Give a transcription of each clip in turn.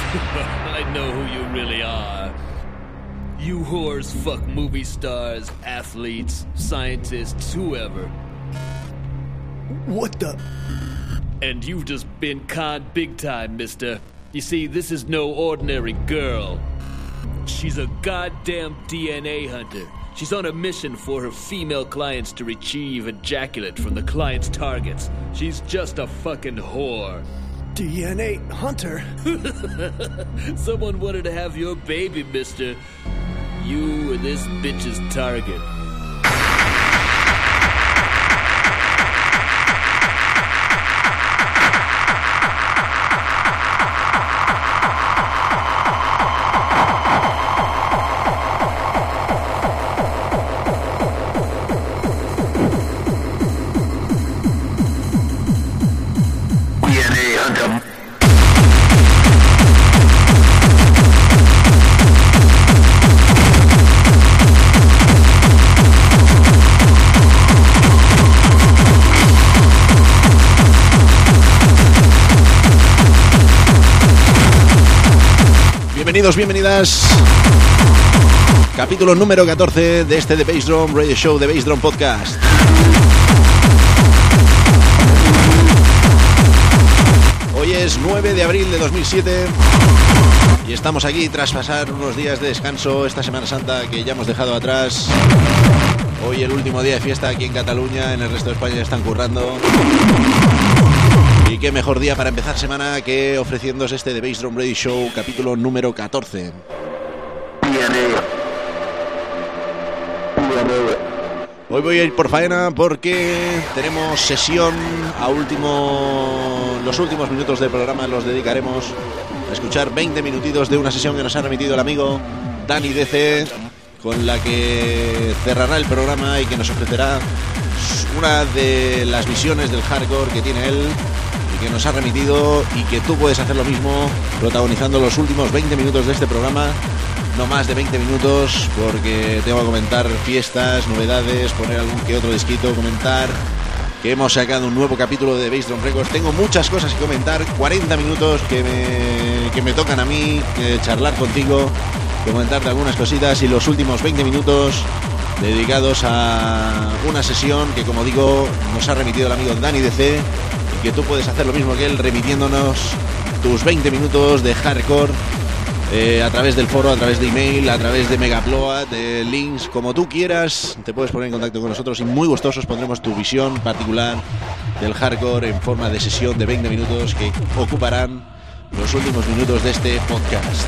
I know who you really are. You whores fuck movie stars, athletes, scientists, whoever. What the? And you've just been conned big time, mister. You see, this is no ordinary girl. She's a goddamn DNA hunter. She's on a mission for her female clients to retrieve ejaculate from the client's targets. She's just a fucking whore. DNA hunter? Someone wanted to have your baby, mister. You were this bitch's target. Bienvenidos, bienvenidas. Capítulo número 14 de este The Bass Drum Radio Show, The Bass Drum Podcast. Hoy es 9 de abril de 2007 y estamos aquí tras pasar unos días de descanso esta Semana Santa que ya hemos dejado atrás. Hoy el último día de fiesta aquí en Cataluña, en el resto de España ya están currando. Y qué mejor día para empezar semana que ofreciéndose este The Bass Drum Radio Show, capítulo número 14. Hoy voy a ir por faena porque tenemos sesión los últimos minutos del programa los dedicaremos a escuchar 20 minutitos de una sesión que nos ha remitido el amigo Dani DC, con la que cerrará el programa y que nos ofrecerá una de las visiones del hardcore que tiene él, que nos ha remitido, y que tú puedes hacer lo mismo protagonizando los últimos 20 minutos de este programa, no más de 20 minutos, porque tengo que comentar fiestas, novedades, poner algún que otro disquito, comentar que hemos sacado un nuevo capítulo de Bass Drum Records. Tengo muchas cosas que comentar, 40 minutos que me tocan a mí, charlar contigo, comentarte algunas cositas, y los últimos 20 minutos dedicados a una sesión que, como digo, nos ha remitido el amigo Dani DC, y que tú puedes hacer lo mismo que él, remitiéndonos tus 20 minutos de hardcore a través del foro, a través de email, a través de Megaploa, de links, como tú quieras. Te puedes poner en contacto con nosotros y muy gustosos pondremos tu visión particular del hardcore en forma de sesión de 20 minutos que ocuparán los últimos minutos de este podcast.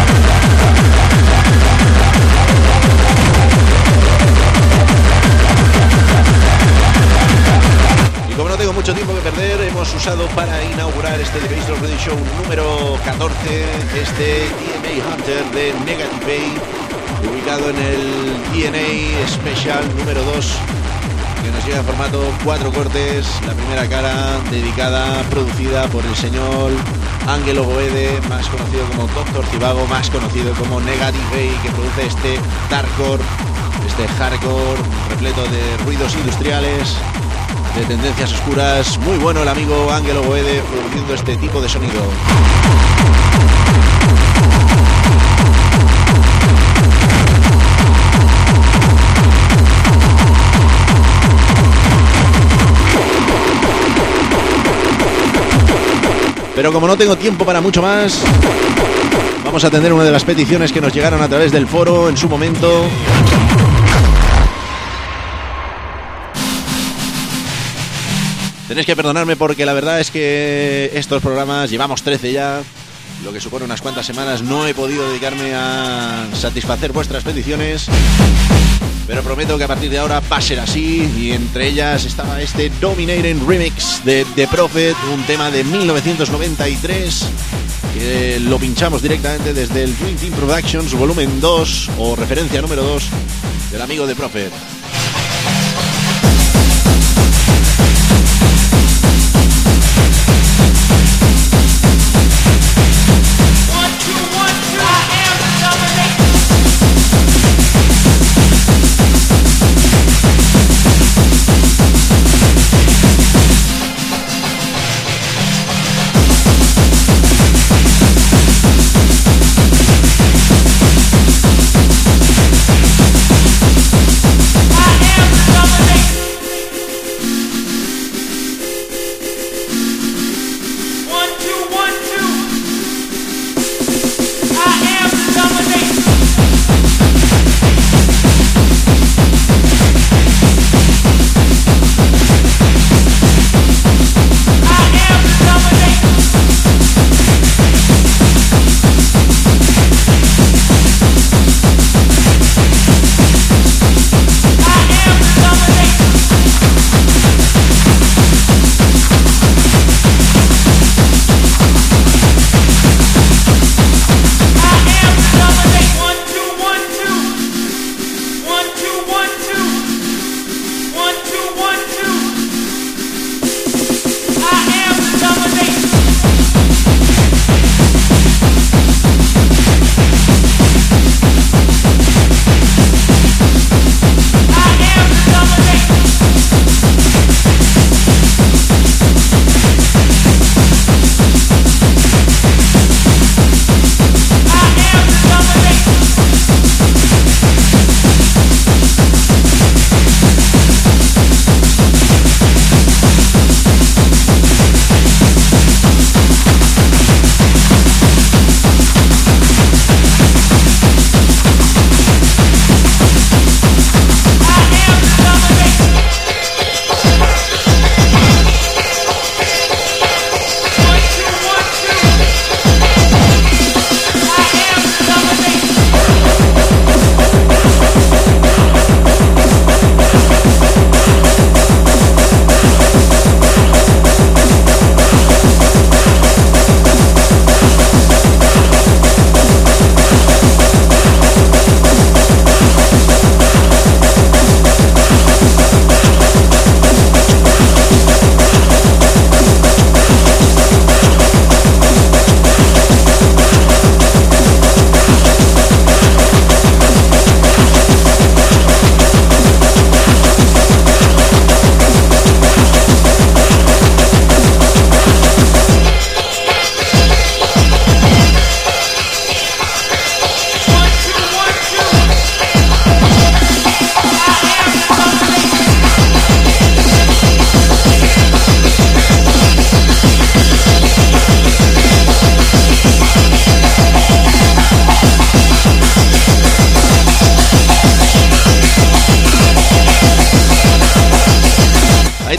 Como no tengo mucho tiempo que perder, hemos usado para inaugurar este The Bass Drum Radio Show número 14, este DNA Hunter de Negative Bay, ubicado en el DNA Special número 2, que nos llega en formato 4 cortes, la primera cara dedicada, producida por el señor Ángelo Goede, más conocido como Dr. Zivago, más conocido como Negative Bay, que produce este darkcore, este hardcore repleto de ruidos industriales, de tendencias oscuras. Muy bueno el amigo Ángelo Goede produciendo este tipo de sonido. Pero como no tengo tiempo para mucho más, vamos a atender una de las peticiones que nos llegaron a través del foro en su momento. Tenéis que perdonarme porque la verdad es que estos programas, llevamos 13 ya, lo que supone unas cuantas semanas, no he podido dedicarme a satisfacer vuestras peticiones, pero prometo que a partir de ahora va a ser así, y entre ellas estaba este Dominating Remix de The Prophet, un tema de 1993, que lo pinchamos directamente desde el Dream Team Productions volumen 2, o referencia número 2, del amigo The Prophet.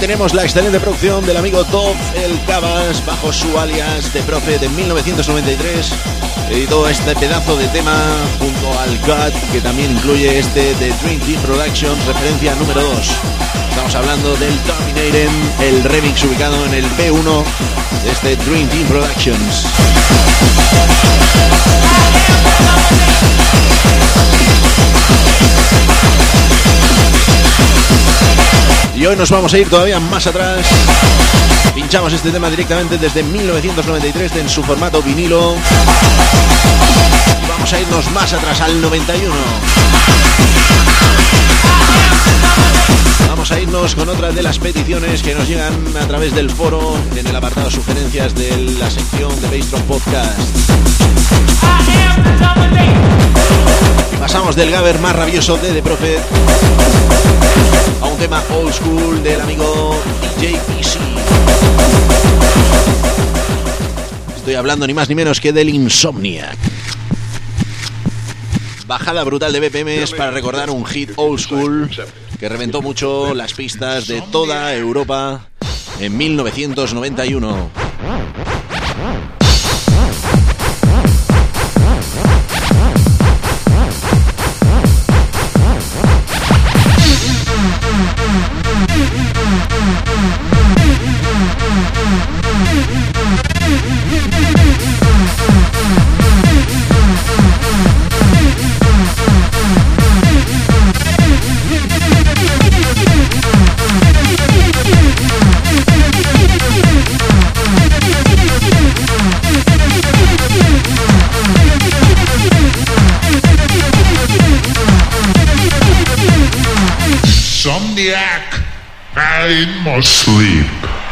tenemos la excelente producción del amigo Top El Cabas bajo su alias The Prophet de 1993. Editó este pedazo de tema junto al God, que también incluye este de Dream Team Productions, referencia número 2. Estamos hablando del Dominating, el remix ubicado en el B1 de este Dream Team Productions. Y hoy nos vamos a ir todavía más atrás. Pinchamos este tema directamente desde 1993 en su formato vinilo. Y vamos a irnos más atrás, al 91. Vamos a irnos con otra de las peticiones que nos llegan a través del foro en el apartado sugerencias de la sección de Bassdrum Podcast. Pasamos del gabber más rabioso de The Prophet a un tema old school del amigo DJ PC. Estoy hablando ni más ni menos que del Insomniac. Bajada brutal de BPMs para recordar un hit old school que reventó mucho las pistas de toda Europa en 1991. Insomniac, I must sleep.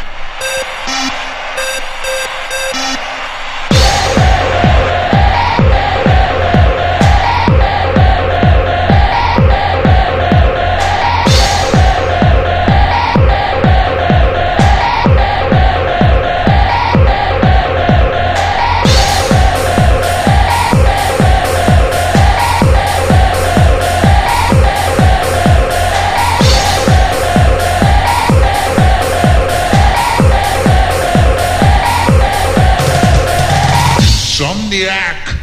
Insomniac.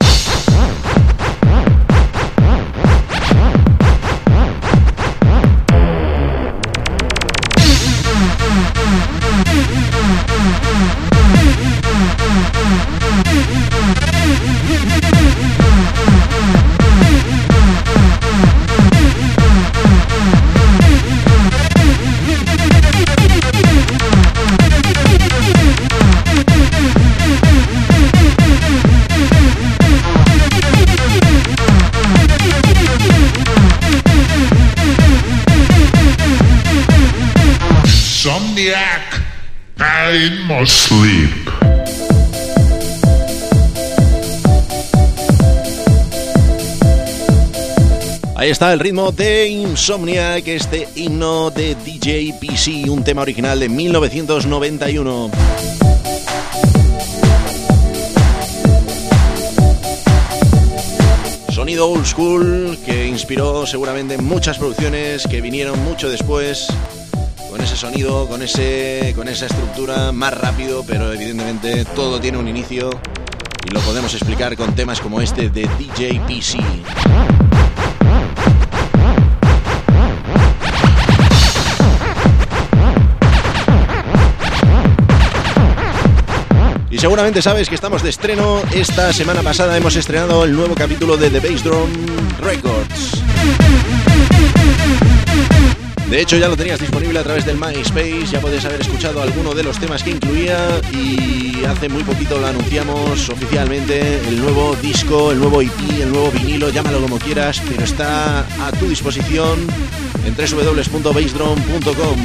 Insomniac, I must sleep. Ahí está el ritmo de Insomniac, este himno de DJ PC, un tema original de 1991. Sonido old school que inspiró seguramente muchas producciones que vinieron mucho después, con ese sonido, con esa estructura más rápido, pero evidentemente todo tiene un inicio y lo podemos explicar con temas como este de DJ PC. Y seguramente sabes que estamos de estreno. Esta semana pasada hemos estrenado el nuevo capítulo de The Bassdrum Records. De hecho, ya lo tenías disponible a través del MySpace, ya podías haber escuchado alguno de los temas que incluía y hace muy poquito lo anunciamos oficialmente, el nuevo disco, el nuevo EP, el nuevo vinilo, llámalo como quieras, pero está a tu disposición en www.bassdrum.com.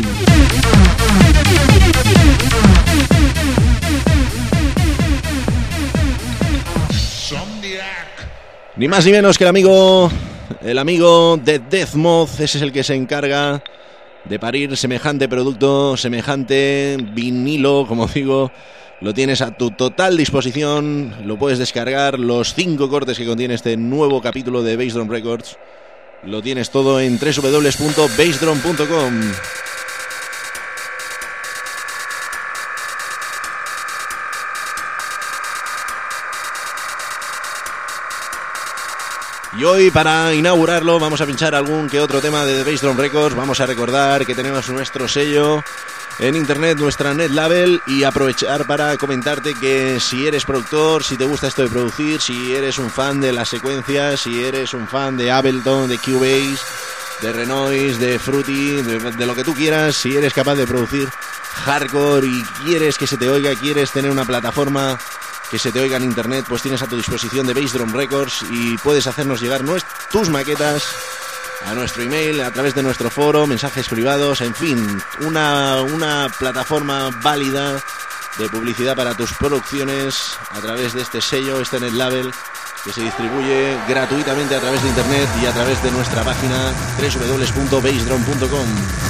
Ni más ni menos que el amigo de Deathmoth, ese es el que se encarga de parir semejante producto, semejante vinilo, como digo. Lo tienes a tu total disposición, lo puedes descargar, los 5 cortes que contiene este nuevo capítulo de Bassdrum Records, lo tienes todo en www.bassdrum.com. Y hoy, para inaugurarlo, vamos a pinchar algún que otro tema de The Bass Drum Records. Vamos a recordar que tenemos nuestro sello en internet, nuestra net label, y aprovechar para comentarte que si eres productor, si te gusta esto de producir, si eres un fan de las secuencias, si eres un fan de Ableton, de Cubase, de Renoise, de Fruity, de lo que tú quieras, si eres capaz de producir hardcore y quieres que se te oiga, quieres tener una plataforma que se te oiga en internet, pues tienes a tu disposición de Bass Drum Records y puedes hacernos llegar tus maquetas a nuestro email, a través de nuestro foro, mensajes privados, en fin, una plataforma válida de publicidad para tus producciones a través de este sello, este net label, que se distribuye gratuitamente a través de internet y a través de nuestra página www.bassdrum.com.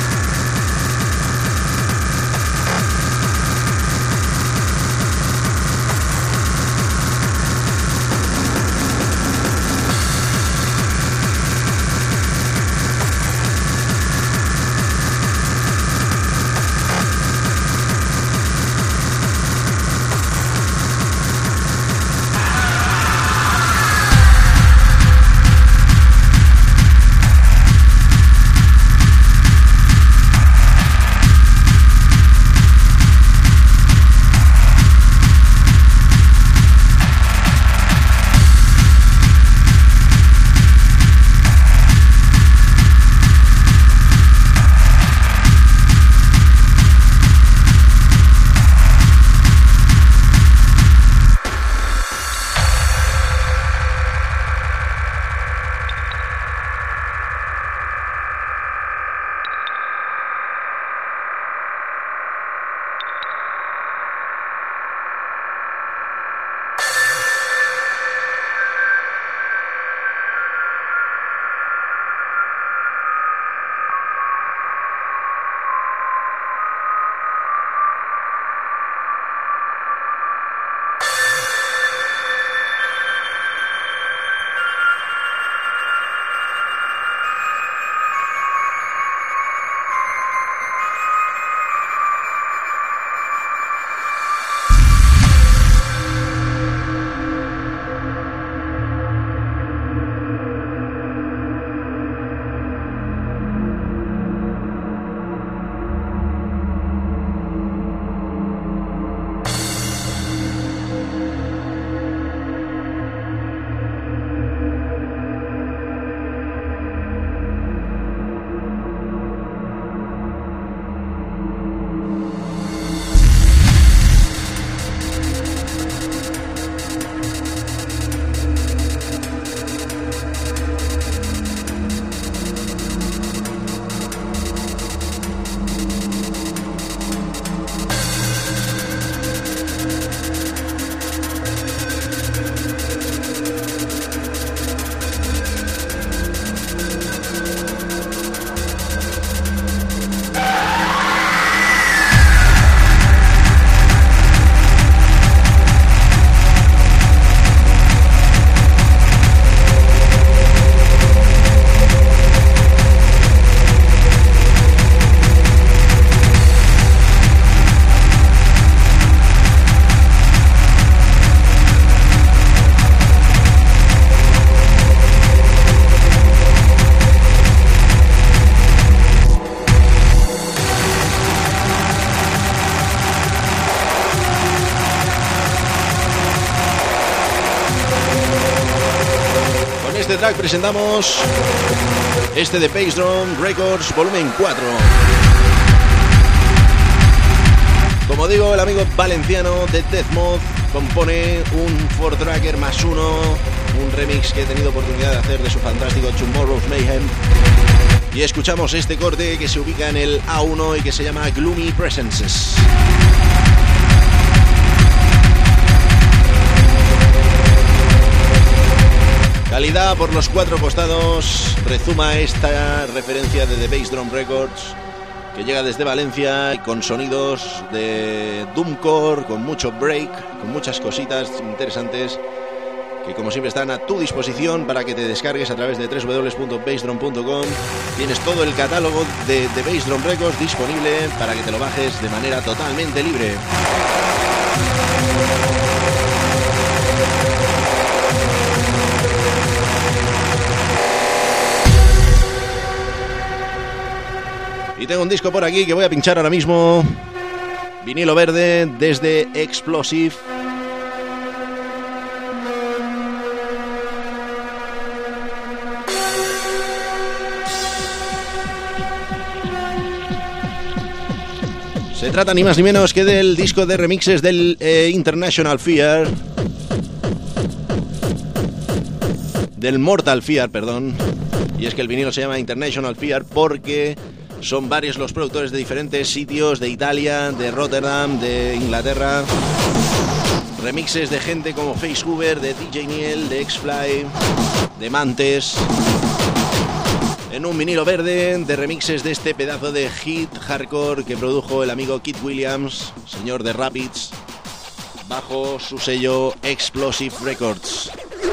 este track presentamos este de Bass Drum Records volumen 4. Como digo, el amigo valenciano de Deathmoth compone un 4-tracker +1, un remix que he tenido oportunidad de hacer de su fantástico Tomorrow's Mayhem. Y escuchamos este corte que se ubica en el A1 y que se llama Gloomy Presences. Calidad por los 4 costados, rezuma esta referencia de The Bass Drum Records, que llega desde Valencia y con sonidos de doomcore, con mucho break, con muchas cositas interesantes que como siempre están a tu disposición para que te descargues a través de www.bassdrum.com. Tienes todo el catálogo de The Bass Drum Records disponible para que te lo bajes de manera totalmente libre. Y tengo un disco por aquí que voy a pinchar ahora mismo. Vinilo verde desde Explosive. Se trata ni más ni menos que del disco de remixes del International Fear. Del Mortal Fear, perdón. Y es que el vinilo se llama International Fear porque son varios los productores de diferentes sitios de Italia, de Rotterdam, de Inglaterra. Remixes de gente como Face Hoover, de DJ Niel, de X-Fly, de Mantes. En un vinilo verde de remixes de este pedazo de hit hardcore que produjo el amigo Kid Williams, señor de Rapids, bajo su sello Explosive Records.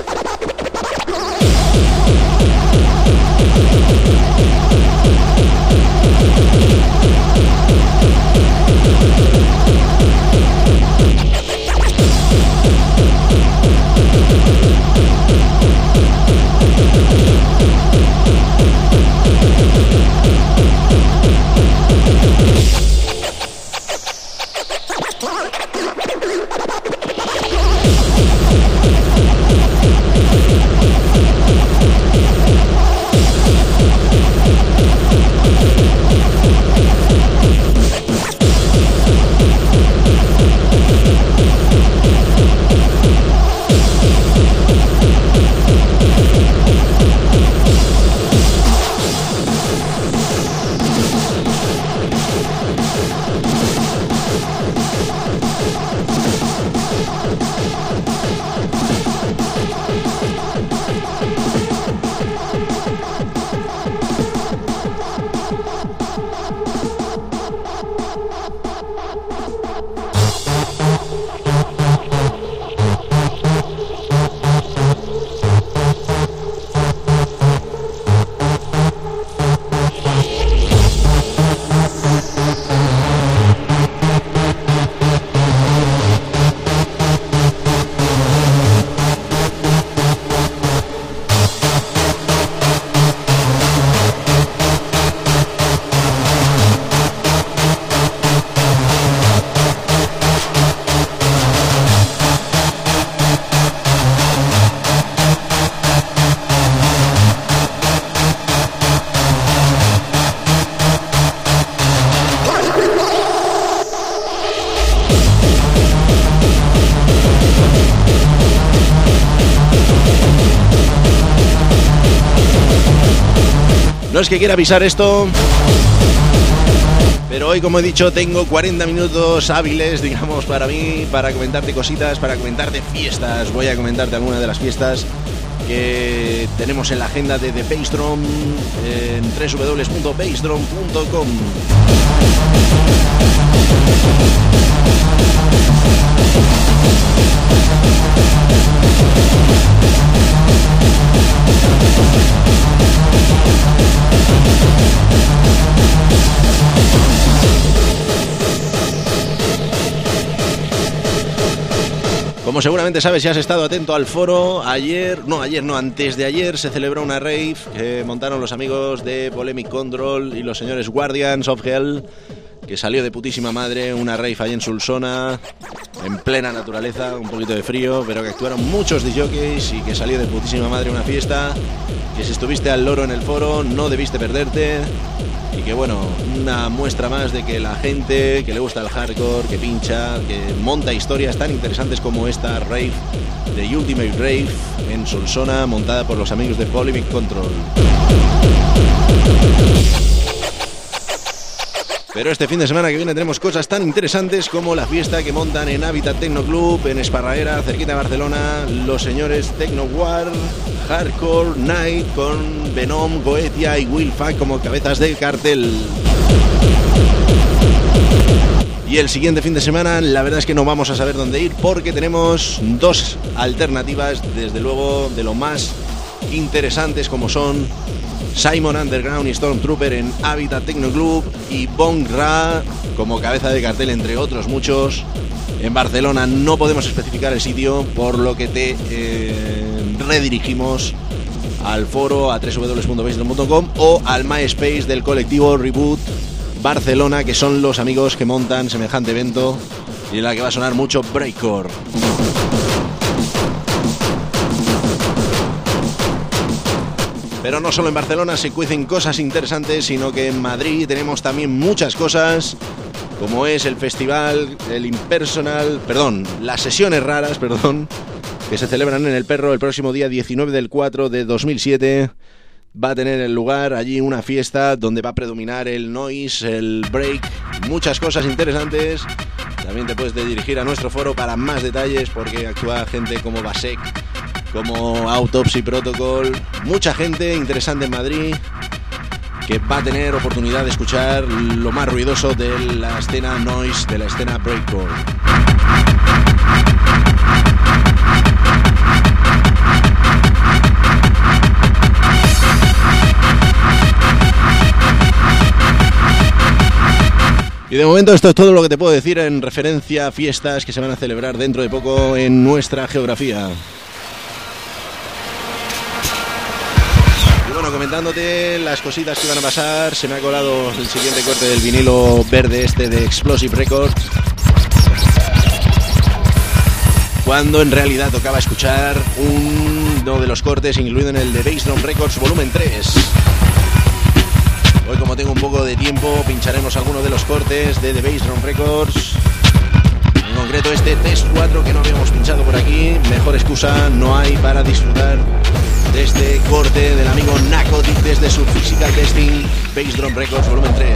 No es que quiera avisar esto, pero hoy, como he dicho, tengo 40 minutos hábiles, digamos, para mí, para comentarte cositas, para comentarte fiestas. Voy a comentarte algunas de las fiestas que tenemos en la agenda de The Bassdrum en www.bassdrum.com. Como seguramente sabes, si has estado atento al foro, antes de ayer se celebró una rave que montaron los amigos de Polemic Control y los señores Guardians of Hell, que salió de putísima madre, una rave allí en Solsona, en plena naturaleza, un poquito de frío, pero que actuaron muchos DJs y que salió de putísima madre una fiesta que si estuviste al loro en el foro no debiste perderte. Y que bueno, una muestra más de que la gente que le gusta el hardcore, que pincha, que monta historias tan interesantes como esta rave de Ultimate Rave en Solsona, montada por los amigos de Polemic Control. Pero este fin de semana que viene tenemos cosas tan interesantes como la fiesta que montan en Habitat Techno Club, en Esparraguera, cerquita de Barcelona, los señores Techno War Hardcore Night con Venom, Goetia y Will Fuck como cabezas de cartel. Y el siguiente fin de semana la verdad es que no vamos a saber dónde ir porque tenemos dos alternativas, desde luego de lo más interesantes, como son Simon Underground y Stormtrooper en Habitat Techno Club y Bong Ra como cabeza de cartel, entre otros muchos, en Barcelona. No podemos especificar el sitio, por lo que te redirigimos al foro, a www.bassdrum.com o al MySpace del colectivo Reboot, Barcelona, que son los amigos que montan semejante evento y en la que va a sonar mucho breakcore. Pero no solo en Barcelona se cuecen cosas interesantes, sino que en Madrid tenemos también muchas cosas, como es el festival, las sesiones raras, que se celebran en El Perro el próximo día 19 del 4 de 2007. Va a tener el lugar allí una fiesta donde va a predominar el noise, el break, muchas cosas interesantes. También te puedes dirigir a nuestro foro para más detalles, porque actúa gente como Basek, como Autopsy Protocol, mucha gente interesante en Madrid que va a tener oportunidad de escuchar lo más ruidoso de la escena noise, de la escena breakcore. Y de momento esto es todo lo que te puedo decir en referencia a fiestas que se van a celebrar dentro de poco en nuestra geografía. Y bueno, comentándote las cositas que van a pasar, se me ha colado el siguiente corte del vinilo verde de Explosive Records, cuando en realidad tocaba escuchar uno de los cortes incluido en el de Bass Drum Records volumen 3. Hoy, como tengo un poco de tiempo, pincharemos algunos de los cortes de The Bass Drum Records. En concreto este Test 4 que no habíamos pinchado por aquí. Mejor excusa no hay para disfrutar de este corte del amigo Narcotic desde su Physical Testing Bass Drum Records volumen 3.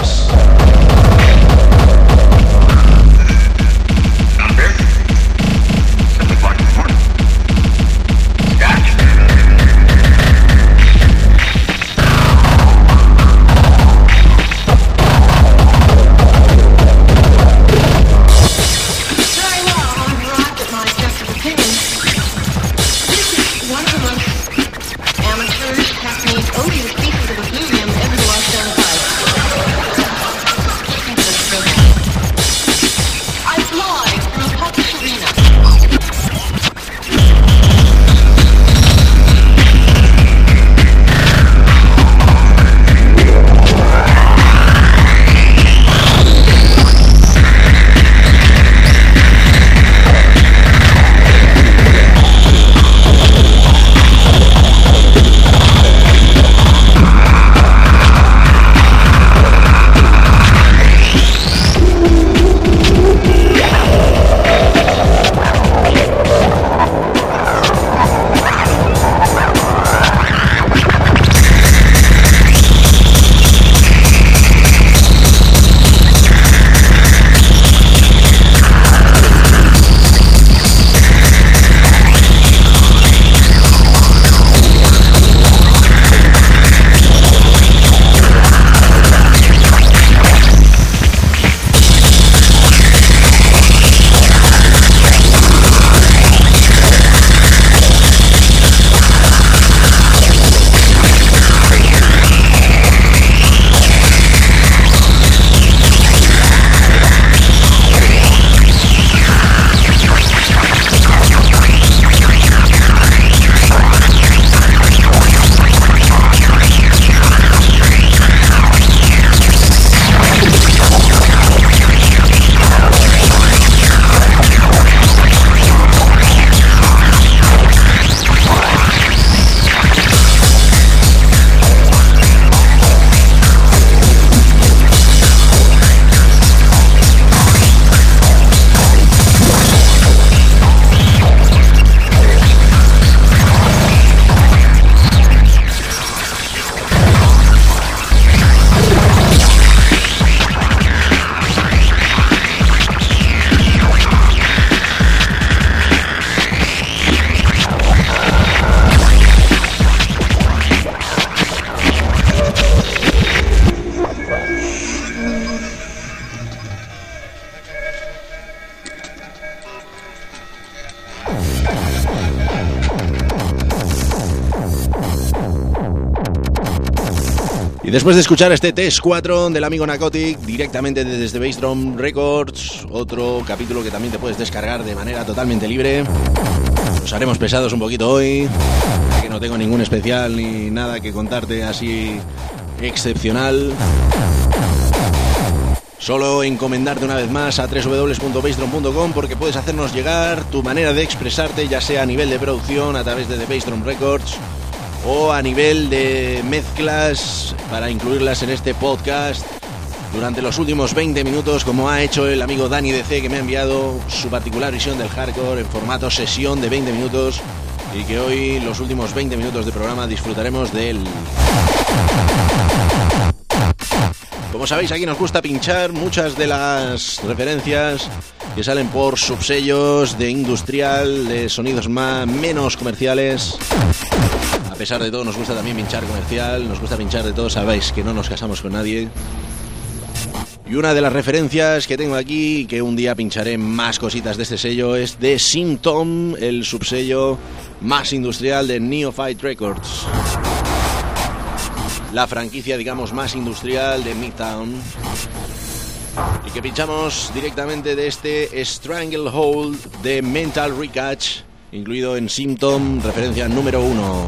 Y después de escuchar este Test 4 del amigo Narcotic directamente desde Bass Drum Records, otro capítulo que también te puedes descargar de manera totalmente libre. Nos haremos pesados un poquito hoy, ya que no tengo ningún especial ni nada que contarte así excepcional. Solo encomendarte una vez más a www.bassdrum.com, porque puedes hacernos llegar tu manera de expresarte, ya sea a nivel de producción a través de The Bass Drum Records o a nivel de mezclas para incluirlas en este podcast durante los últimos 20 minutos, como ha hecho el amigo Dani DC, que me ha enviado su particular visión del hardcore en formato sesión de 20 minutos y que hoy, los últimos 20 minutos de programa, disfrutaremos de él. Como sabéis, aquí nos gusta pinchar muchas de las referencias que salen por subsellos de industrial, de sonidos menos comerciales. A pesar de todo, nos gusta también pinchar comercial, nos gusta pinchar de todo, sabéis que no nos casamos con nadie. Y una de las referencias que tengo aquí, que un día pincharé más cositas de este sello, es de Symptom, el subsello más industrial de Neophyte Records. La franquicia, digamos, más industrial de Midtown, y que pinchamos directamente de este Stranglehold de Mental Recatch, incluido en Symptom, referencia número 1.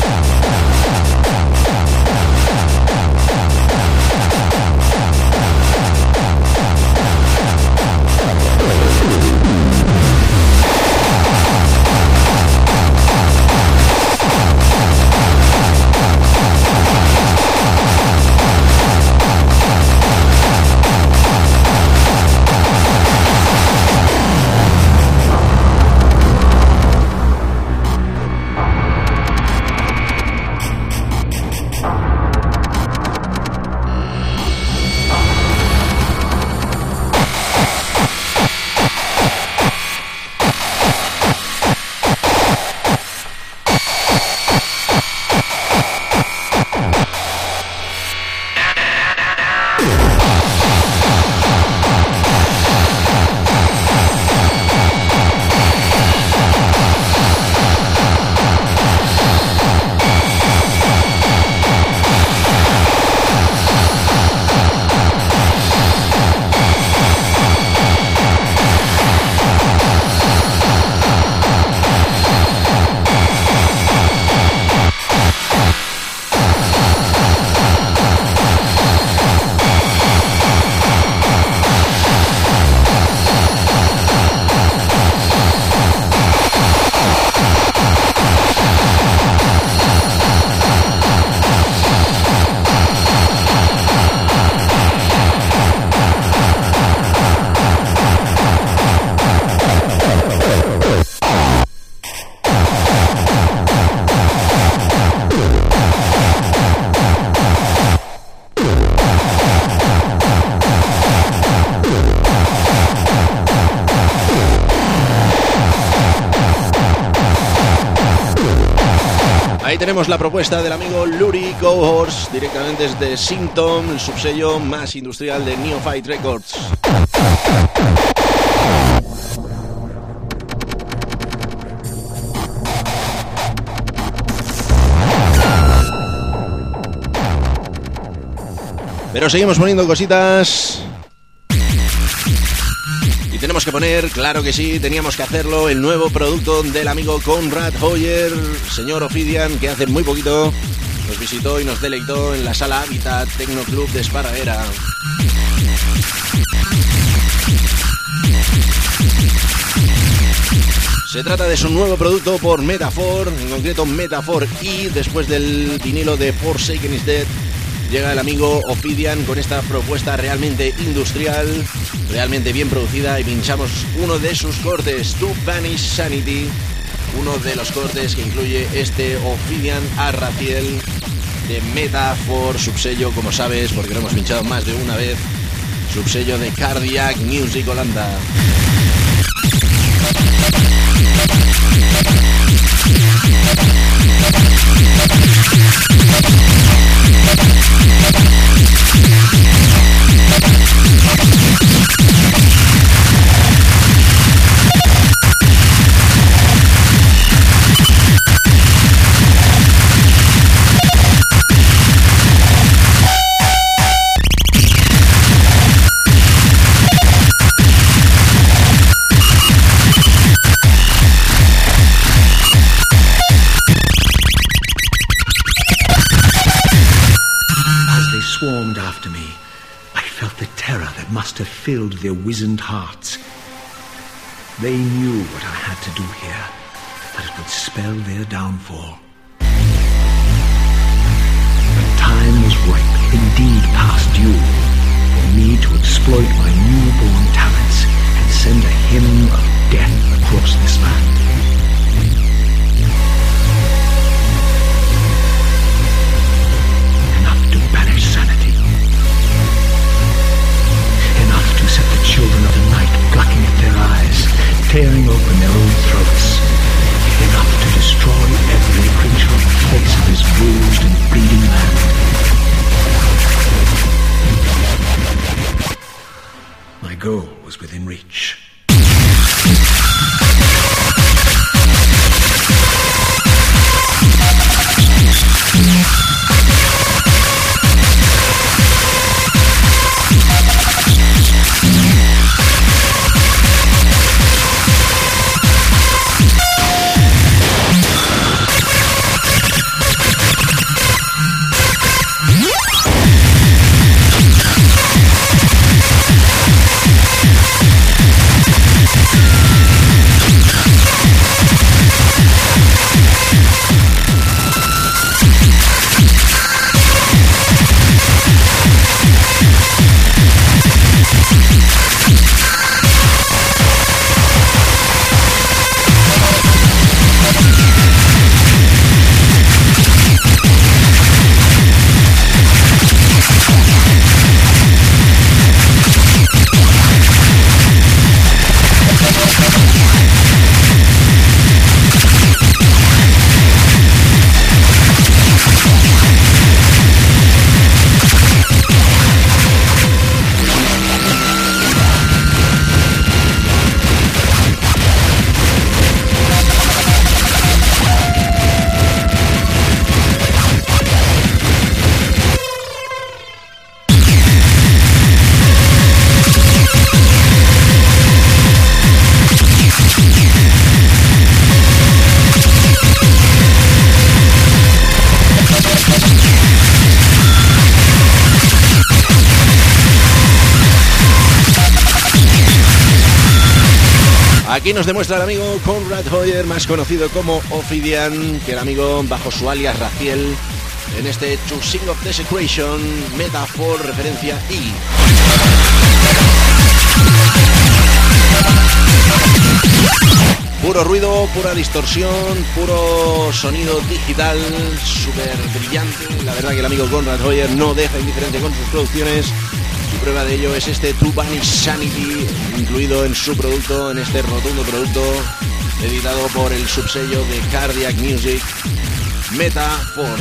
Ahí tenemos la propuesta del amigo Luri Cohorts, directamente desde Symptom, el subsello más industrial de Neophyte Records. Pero seguimos poniendo cositas. Y tenemos que poner, claro que sí, teníamos que hacerlo, el nuevo producto del amigo Conrad Hoyer, señor Ophidian, que hace muy poquito nos visitó y nos deleitó en la sala Habitat Techno Club de Esparraguera. Se trata de su nuevo producto por Metafor, en concreto Metafor E. Después del vinilo de Forsaken is Dead, llega el amigo Ophidian con esta propuesta realmente industrial, realmente bien producida, y pinchamos uno de sus cortes, To Vanish Sanity, uno de los cortes que incluye este Ophidian Arraciel de Metafor, subsello, como sabes, porque lo hemos pinchado más de una vez, subsello de Cardiac Music Holanda. must have filled their wizened hearts. They knew what I had to do here, that it would spell their downfall. The time was ripe, indeed past due, for me to exploit my newborn talents and send a hymn of death across this land. Enough to banish sanity. Enough to set the children of the night plucking at their eyes, tearing open their own throats. Enough to destroy every creature on the face of this bruised and bleeding land. My goal was within reach. Aquí nos demuestra el amigo Conrad Hoyer, más conocido como Ophidian, que el amigo bajo su alias Raziel, en este To Sing of Desecration, Metaphor, referencia I. Puro ruido, pura distorsión, puro sonido digital, súper brillante. La verdad que el amigo Conrad Hoyer no deja indiferente con sus producciones. Y prueba de ello es este To Banish Sanity, incluido en su producto, en este rotundo producto, editado por el subsello de Cardiac Music, Metaphor.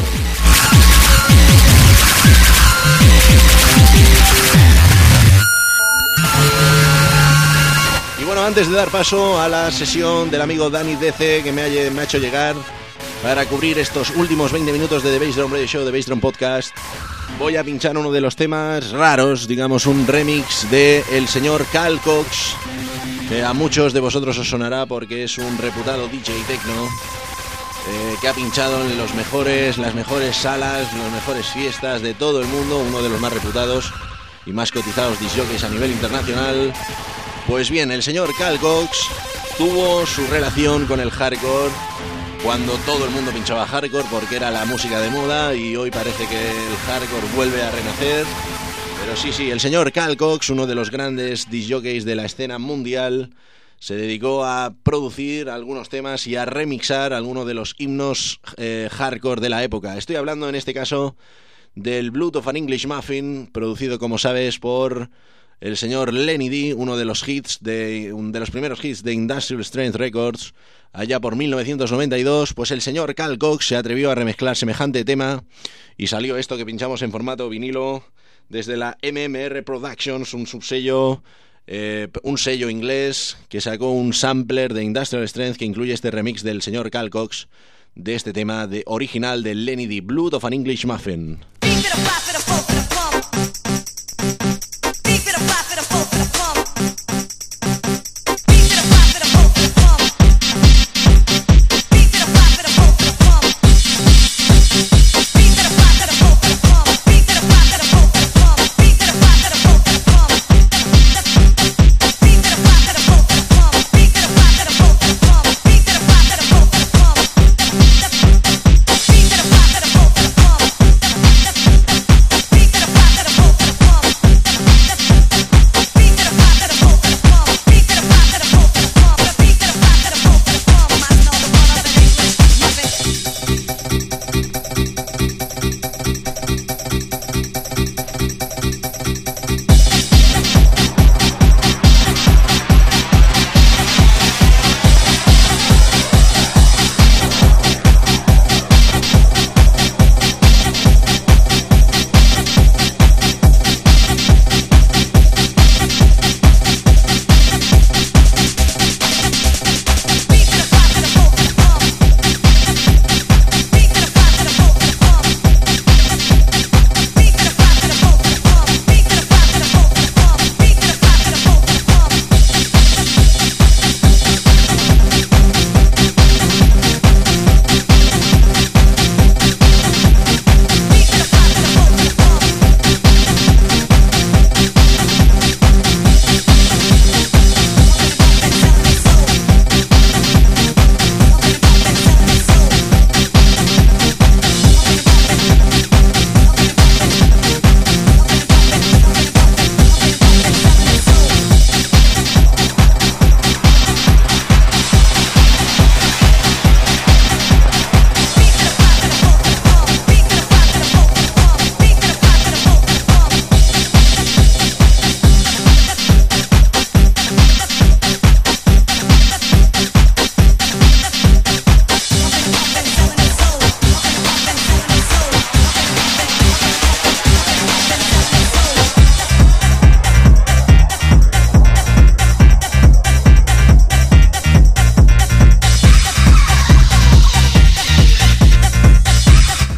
Y bueno, antes de dar paso a la sesión del amigo Dani DC, que me ha hecho llegar para cubrir estos últimos 20 minutos de The Bass Drum Radio Show, The Bass Drum Podcast, voy a pinchar uno de los temas raros, digamos un remix de el señor Carl Cox, que a muchos de vosotros os sonará porque es un reputado DJ techno que ha pinchado en las mejores salas, las mejores fiestas de todo el mundo, uno de los más reputados y más cotizados discjockeys a nivel internacional. Pues bien, el señor Carl Cox tuvo su relación con el hardcore cuando todo el mundo pinchaba hardcore porque era la música de moda, y hoy parece que el hardcore vuelve a renacer. Pero sí, el señor Carl Cox, uno de los grandes discjockeys de la escena mundial, se dedicó a producir algunos temas y a remixar algunos de los himnos hardcore de la época. Estoy hablando en este caso del Blood of an English Muffin, producido, como sabes, por el señor Lenny D, uno de los primeros hits de Industrial Strength Records, allá por 1992. Pues el señor Carl Cox se atrevió a remezclar semejante tema y salió esto que pinchamos en formato vinilo desde la MMR Productions, un sello inglés que sacó un sampler de Industrial Strength que incluye este remix del señor Carl Cox de este tema original de Lenny D, Blood of an English Muffin.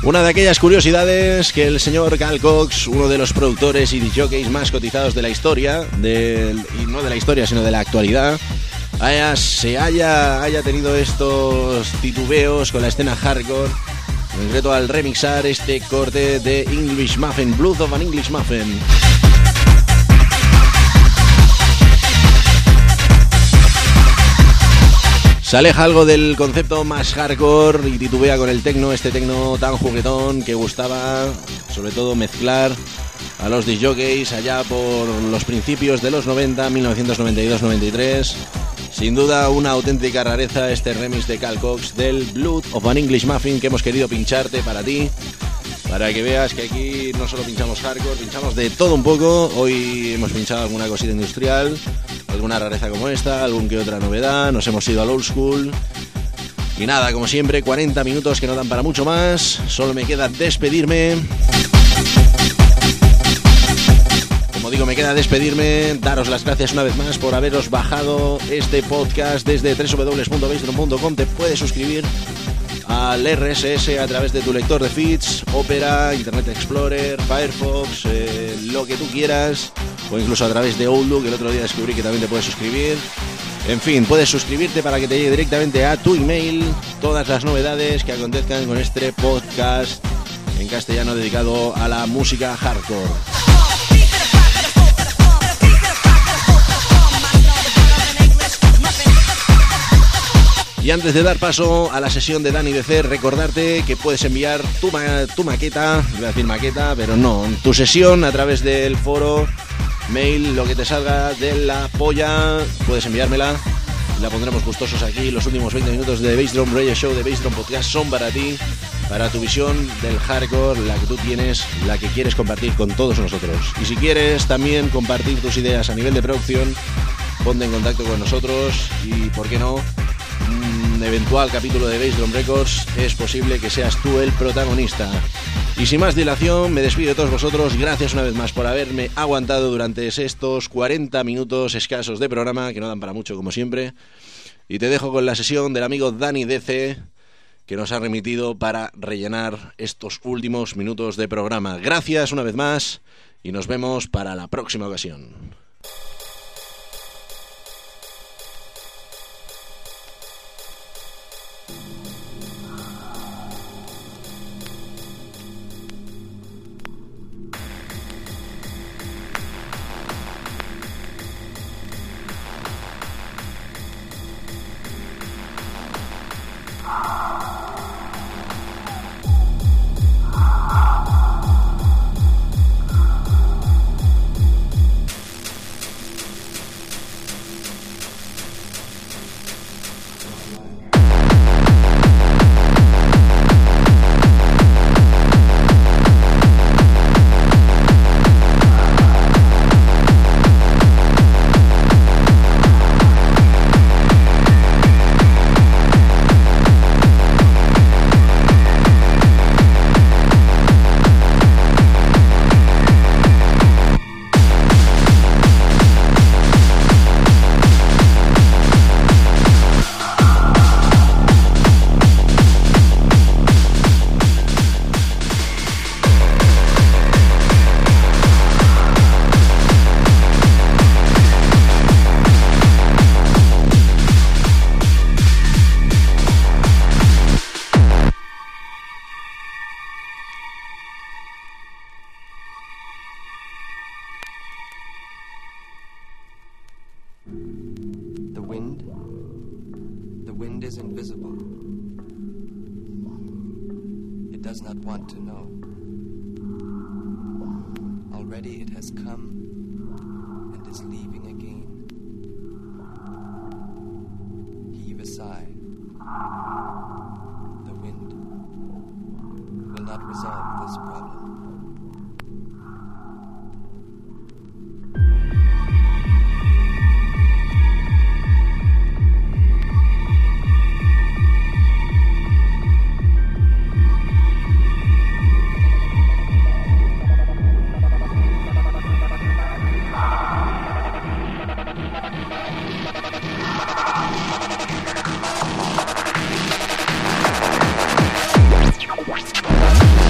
Una de aquellas curiosidades que el señor Carl Cox, uno de los productores y jockeys más cotizados de la historia, y no de la historia, sino de la actualidad, haya tenido estos titubeos con la escena hardcore, en concreto al remixar este corte de English Muffin, Blood of an English Muffin. Se aleja algo del concepto más hardcore y titubea con el techno, este techno tan juguetón que gustaba sobre todo mezclar a los disc jockeys allá por los principios de los 90, 1992-93. Sin duda una auténtica rareza este remix de Carl Cox del Blood of an English Muffin que hemos querido pincharte para ti, para que veas que aquí no solo pinchamos hardcore, pinchamos de todo un poco. Hoy hemos pinchado alguna cosita industrial, alguna rareza como esta, algún que otra novedad, nos hemos ido al old school. Y nada, como siempre, 40 minutos que no dan para mucho más. Solo me queda despedirme. Como digo, me queda despedirme, daros las gracias una vez más por haberos bajado este podcast desde www.bassdrum.com. Te puedes suscribir al RSS a través de tu lector de feeds, Opera, Internet Explorer, Firefox, lo que tú quieras, o incluso a través de Outlook. El otro día descubrí que también te puedes suscribir. En fin, puedes suscribirte para que te llegue directamente a tu email todas las novedades que acontezcan con este podcast en castellano dedicado a la música hardcore. Y antes de dar paso a la sesión de Dani DC, recordarte que puedes enviar tu maqueta, iba a decir maqueta, pero no, tu sesión a través del foro, mail, lo que te salga de la polla, puedes enviármela, la pondremos gustosos aquí. Los últimos 20 minutos de Bass Drum Radio Show, de Bass Drum Podcast son para ti, para tu visión del hardcore, la que tú tienes, la que quieres compartir con todos nosotros. Y si quieres también compartir tus ideas a nivel de producción, ponte en contacto con nosotros y, ¿por qué no?, un eventual capítulo de Bass Drum Records es posible que seas tú el protagonista. Y sin más dilación, me despido de todos vosotros. Gracias una vez más por haberme aguantado durante estos 40 minutos escasos de programa, que no dan para mucho como siempre. Y te dejo con la sesión del amigo Dani DC, que nos ha remitido para rellenar estos últimos minutos de programa. Gracias una vez más y nos vemos para la próxima ocasión. is invisible. It does not want to know. Already it has come and is leaving again. Heave a sigh. The wind will not resolve this problem. What?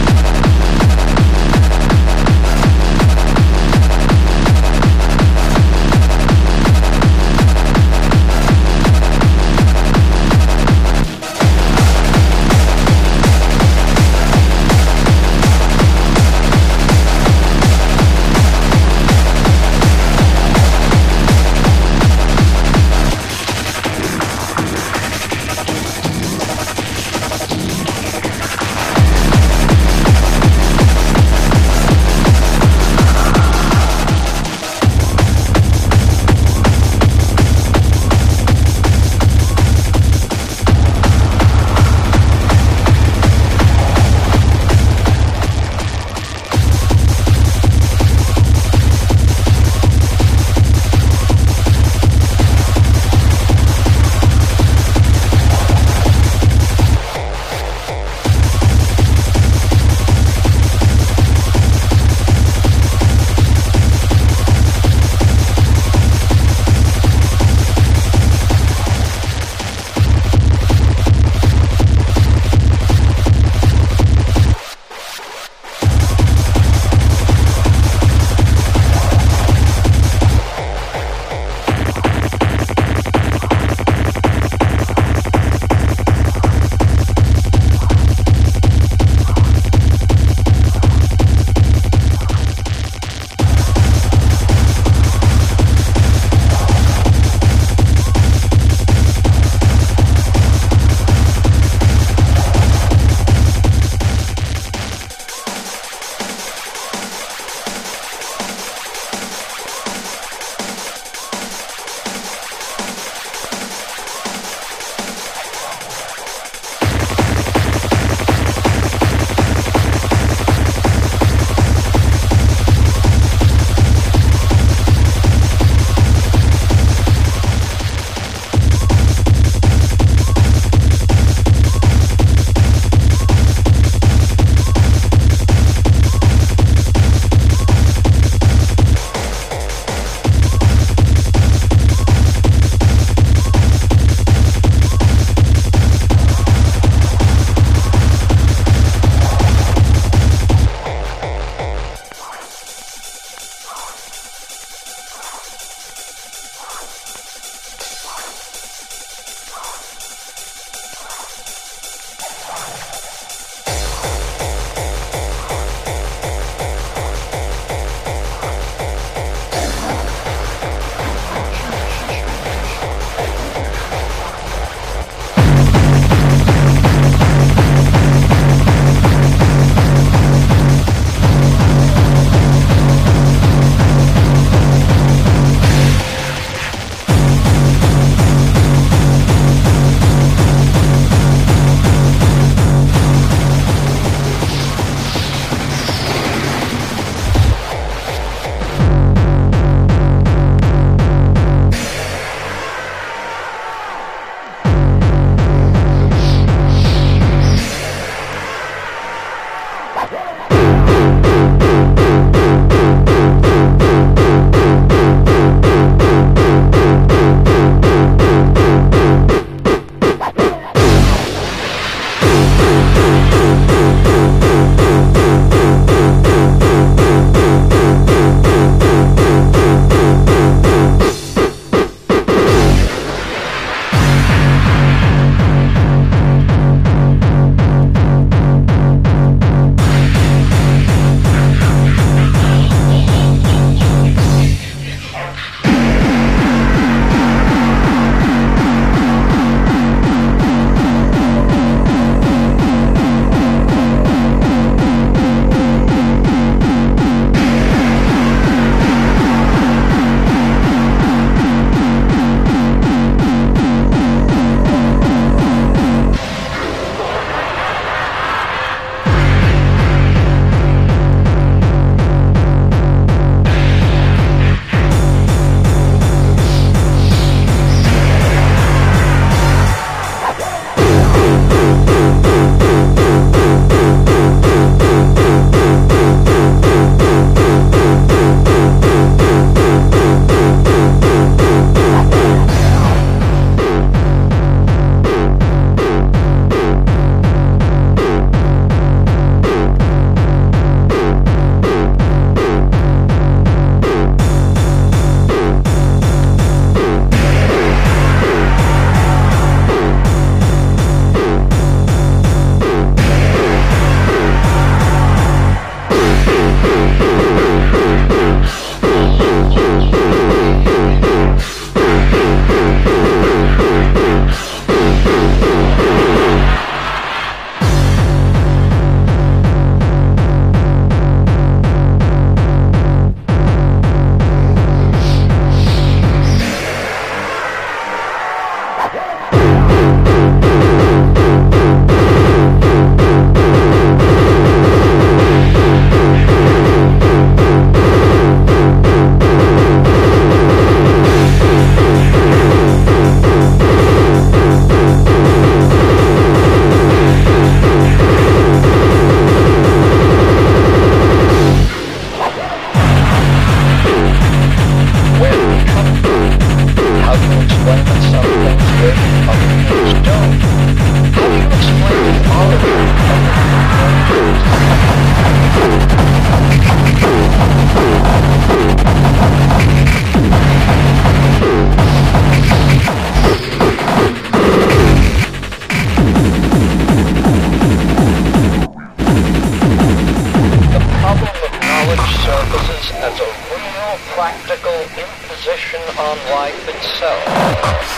on life itself.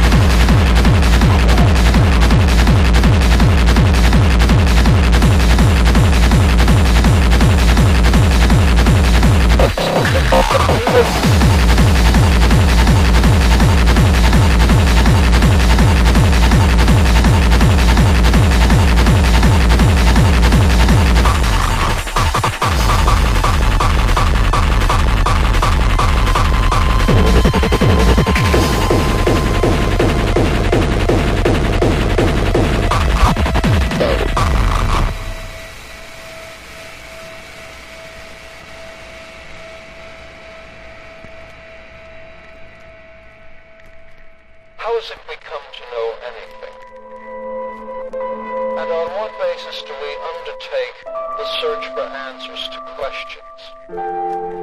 How is it we come to know anything? And on what basis do we undertake the search for answers to questions?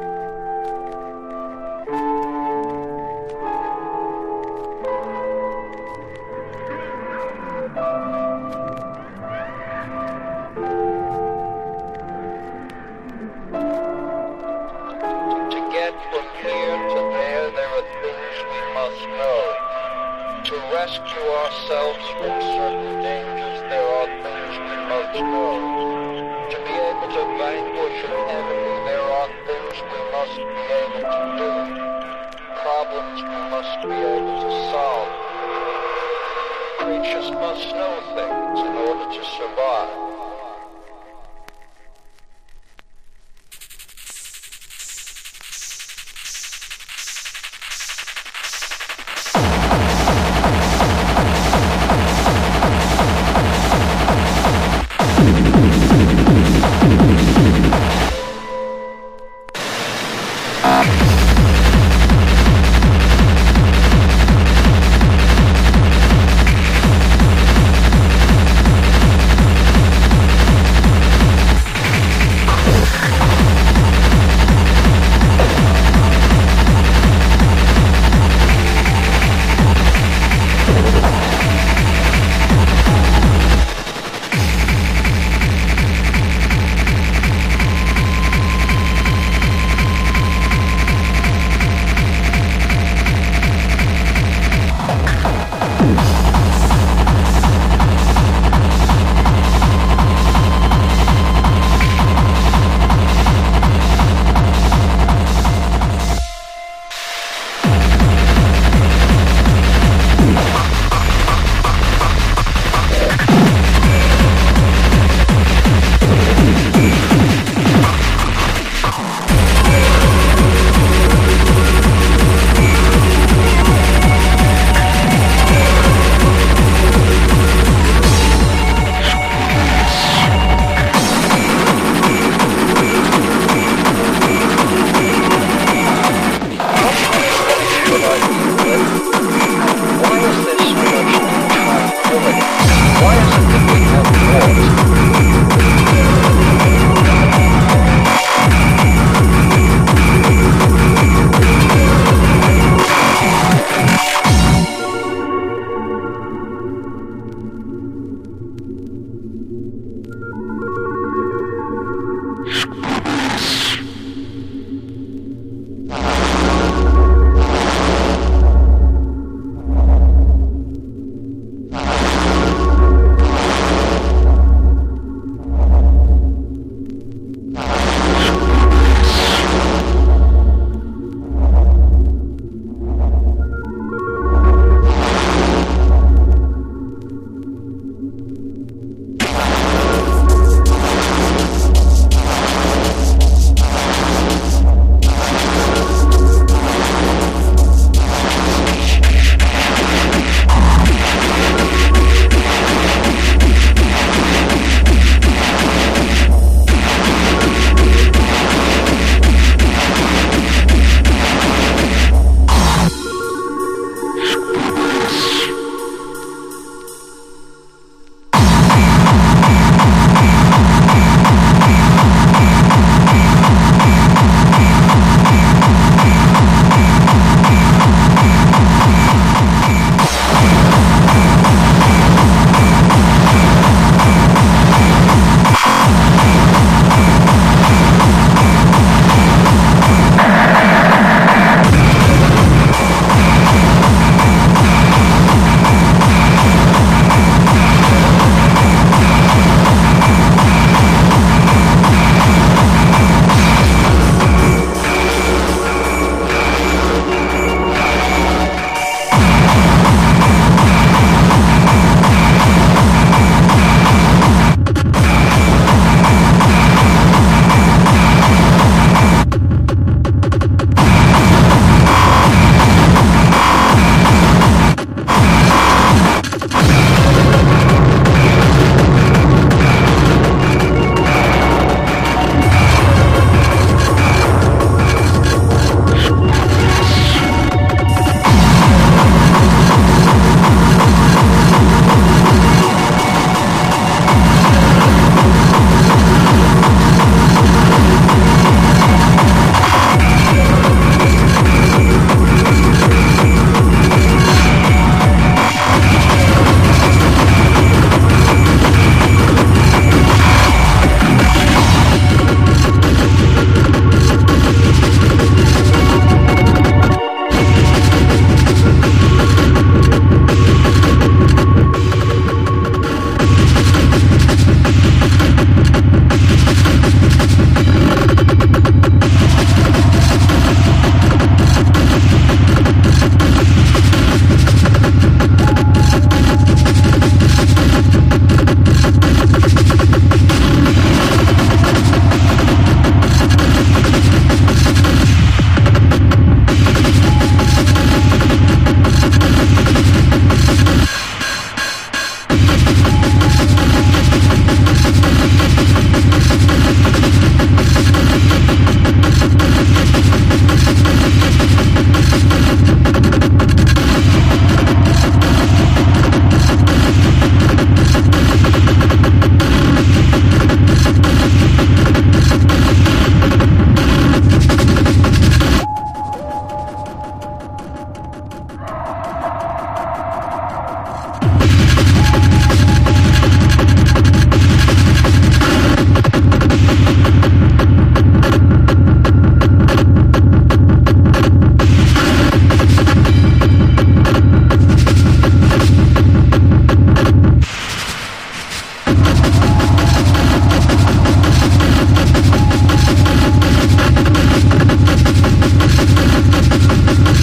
To get from here to there are things we must know. To rescue ourselves from certain dangers, there are things we must know. To be able to vanquish an enemy, there are things we must be able to do. Problems we must be able to solve. Creatures must know things in order to survive.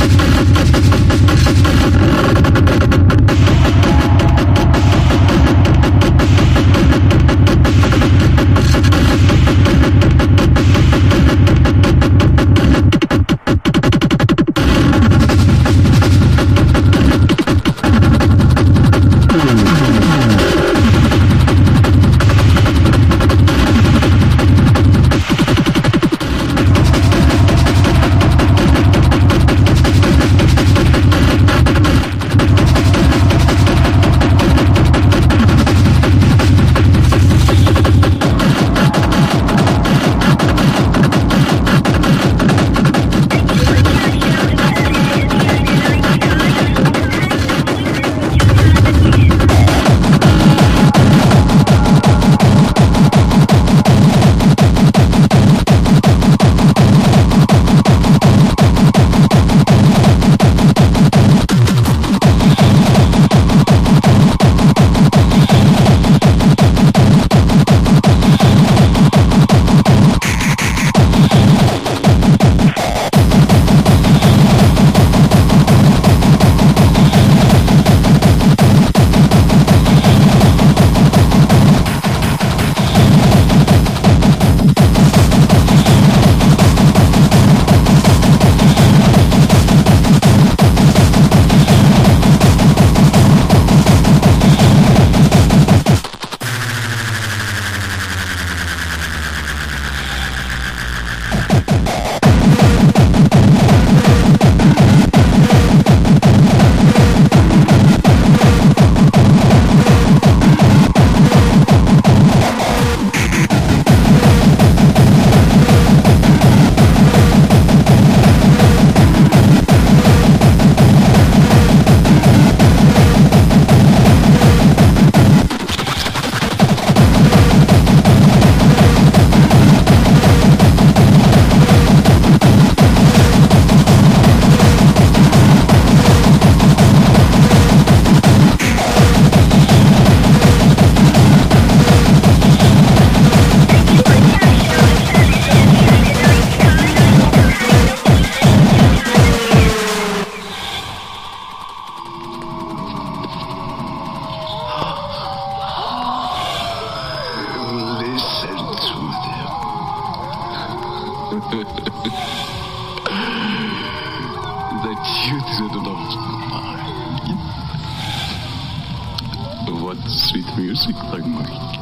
The children of mine. What sweet music, my mind.